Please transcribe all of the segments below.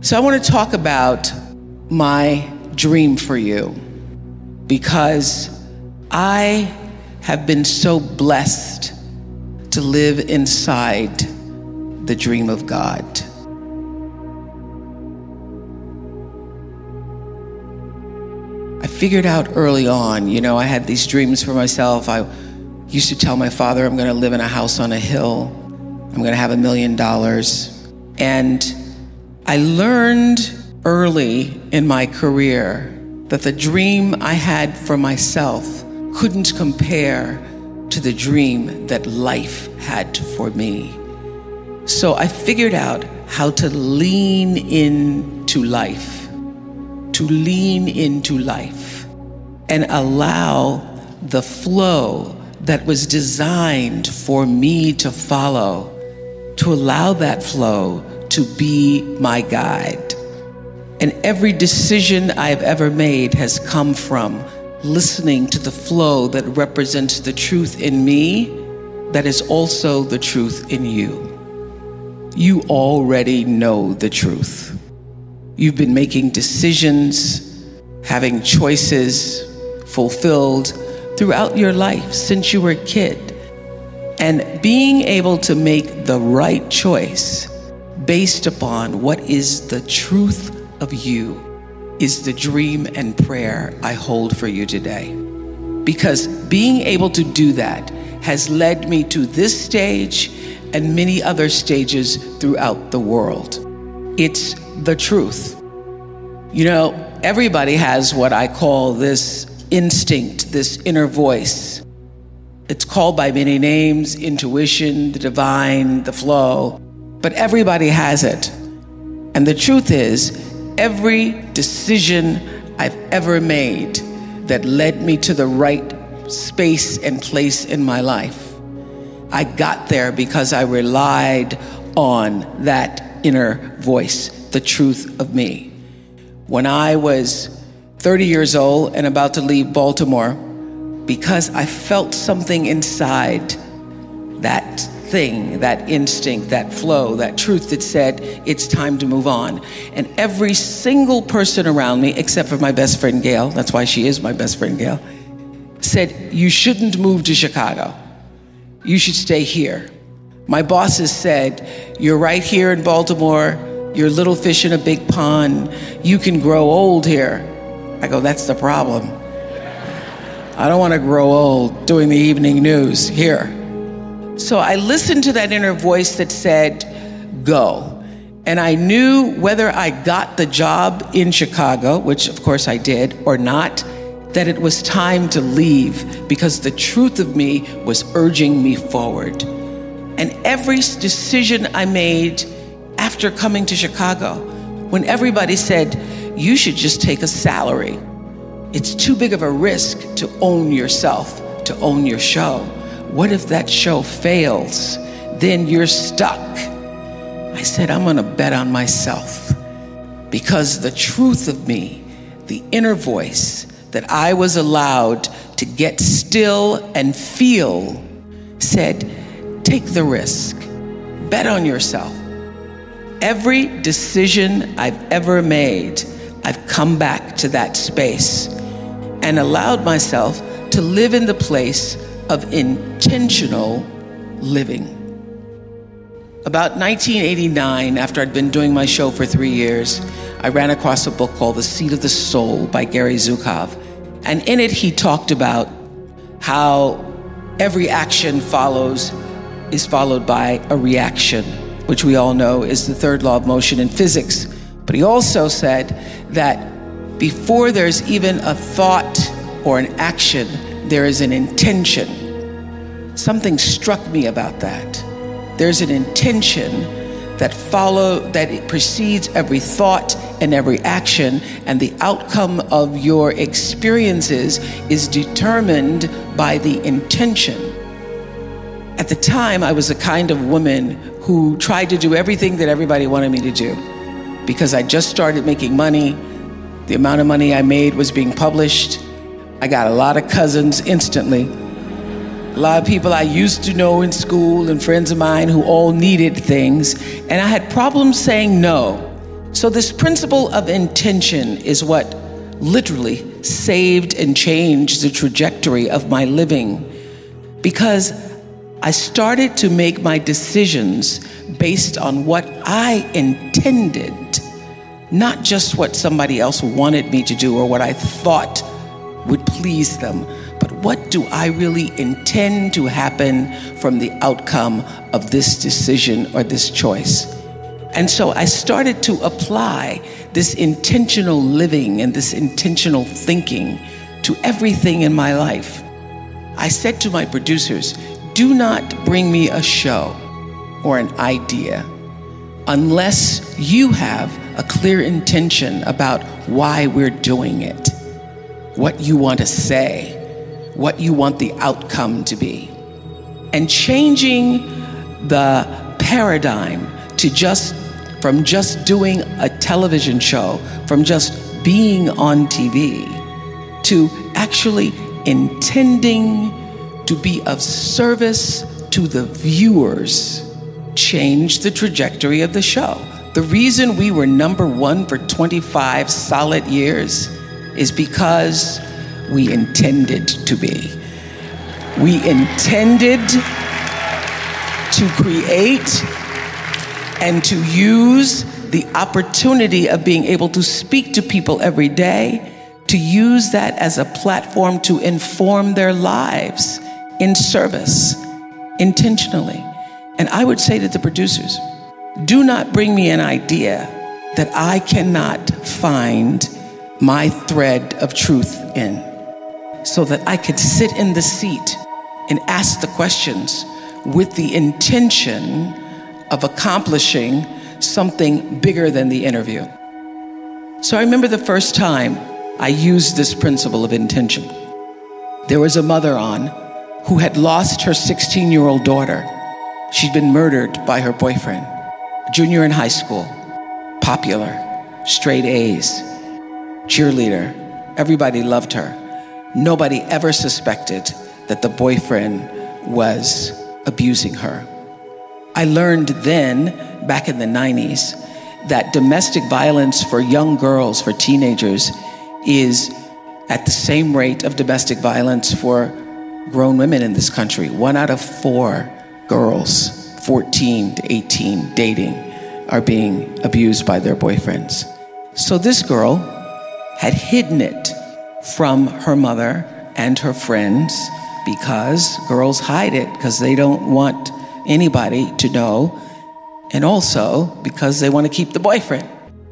So I want to talk about my dream for you, because I have been so blessed to live inside the dream of God. I figured out early on, I had these dreams for myself. I used to tell my father, I'm going to live in a house on a hill. I'm going to have $1 million. And I learned early in my career that the dream I had for myself couldn't compare to the dream that life had for me. So I figured out how to lean into life, and allow the flow that was designed for me to follow, to allow that flow to be my guide. And every decision I've ever made has come from listening to the flow that represents the truth in me that is also the truth in you. You already know the truth. You've been making decisions, having choices fulfilled throughout your life since you were a kid. And being able to make the right choice based upon what is the truth of you is the dream and prayer I hold for you today. Because being able to do that has led me to this stage and many other stages throughout the world. It's the truth. Everybody has what I call this instinct, this inner voice. It's called by many names: intuition, the divine, the flow, but everybody has it. And the truth is, every decision I've ever made that led me to the right space and place in my life, I got there because I relied on that inner voice, the truth of me. When I was 30 years old and about to leave Baltimore, because I felt something inside, that thing, that instinct, that flow, that truth that said, it's time to move on. And every single person around me, except for my best friend, Gail, that's why she is my best friend, Gail, said, you shouldn't move to Chicago. You should stay here. My bosses said, you're right here in Baltimore. You're a little fish in a big pond. You can grow old here. I go, that's the problem. I don't want to grow old doing the evening news here. So I listened to that inner voice that said, go. And I knew whether I got the job in Chicago, which of course I did, or not, that it was time to leave because the truth of me was urging me forward. And every decision I made after coming to Chicago, when everybody said, you should just take a salary. It's too big of a risk to own yourself, to own your show. What if that show fails? Then you're stuck. I said, I'm gonna bet on myself, because the truth of me, the inner voice that I was allowed to get still and feel, said, take the risk, bet on yourself. Every decision I've ever made, I've come back to that space and allowed myself to live in the place of intentional living. About 1989, after I'd been doing my show for 3 years, I ran across a book called The Seat of the Soul by Gary Zukav. And in it, he talked about how every action is followed by a reaction, which we all know is the third law of motion in physics. But he also said that before there's even a thought or an action, there is an intention. Something struck me about that. There's an intention that it precedes every thought and every action, and the outcome of your experiences is determined by the intention. At the time, I was the kind of woman who tried to do everything that everybody wanted me to do, because I just started making money. The amount of money I made was being published. I got a lot of cousins instantly. A lot of people I used to know in school and friends of mine who all needed things. And I had problems saying no So this principle of intention is what literally saved and changed the trajectory of my living, because I started to make my decisions based on what I intended, not just what somebody else wanted me to do or what I thought would please them, but what do I really intend to happen from the outcome of this decision or this choice? And so I started to apply this intentional living and this intentional thinking to everything in my life. I said to my producers, do not bring me a show or an idea unless you have a clear intention about why we're doing it, what you want to say, what you want the outcome to be. And changing the paradigm to from just doing a television show, from just being on TV, to actually intending to be of service to the viewers, changed the trajectory of the show. The reason we were #1 for 25 solid years is because we intended to be. We intended to create and to use the opportunity of being able to speak to people every day, to use that as a platform to inform their lives in service, intentionally. And I would say to the producers, do not bring me an idea that I cannot find my thread of truth in, so that I could sit in the seat and ask the questions with the intention of accomplishing something bigger than the interview. So I remember the first time I used this principle of intention. There was a mother on who had lost her 16-year-old daughter. She'd been murdered by her boyfriend, junior in high school, popular, straight A's, cheerleader. Everybody loved her. Nobody ever suspected that the boyfriend was abusing her. I learned then, back in the 90s, that domestic violence for young girls, for teenagers, is at the same rate of domestic violence for grown women in this country. 1 out of 4 girls, 14 to 18, dating, are being abused by their boyfriends. So this girl had hidden it from her mother and her friends, because girls hide it because they don't want anybody to know, and also because they want to keep the boyfriend.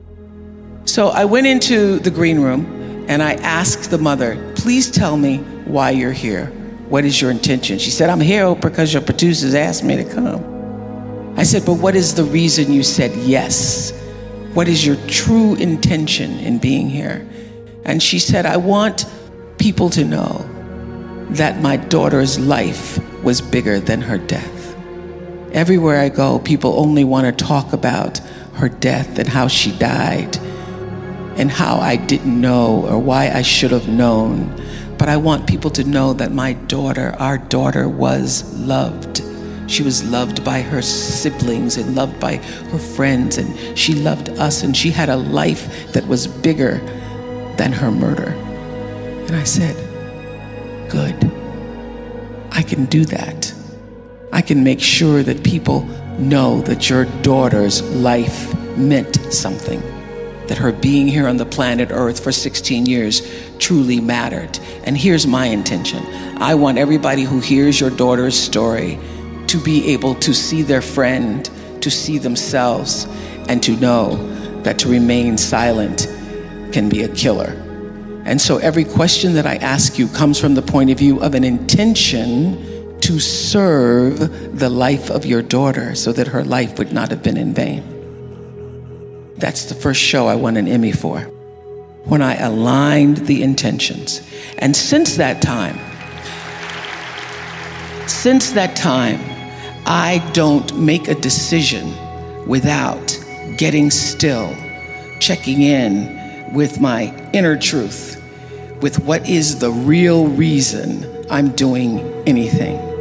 So I went into the green room and I asked the mother, please tell me why you're here. What is your intention? She said, I'm here because your producers asked me to come. I said, but what is the reason you said yes? What is your true intention in being here? And she said, I want people to know that my daughter's life was bigger than her death. Everywhere I go, people only want to talk about her death and how she died and how I didn't know or why I should have known. But I want people to know that my daughter, our daughter, was loved. She was loved by her siblings and loved by her friends, and she loved us, and she had a life that was bigger than her murder. And I said, good. I can do that. I can make sure that people know that your daughter's life meant something, that her being here on the planet Earth for 16 years truly mattered. And here's my intention. I want everybody who hears your daughter's story to be able to see their friend, to see themselves, and to know that to remain silent can be a killer. And so every question that I ask you comes from the point of view of an intention to serve the life of your daughter so that her life would not have been in vain. That's the first show I won an Emmy for, when I aligned the intentions. And since that time, I don't make a decision without getting still, checking in with my inner truth, with what is the real reason I'm doing anything.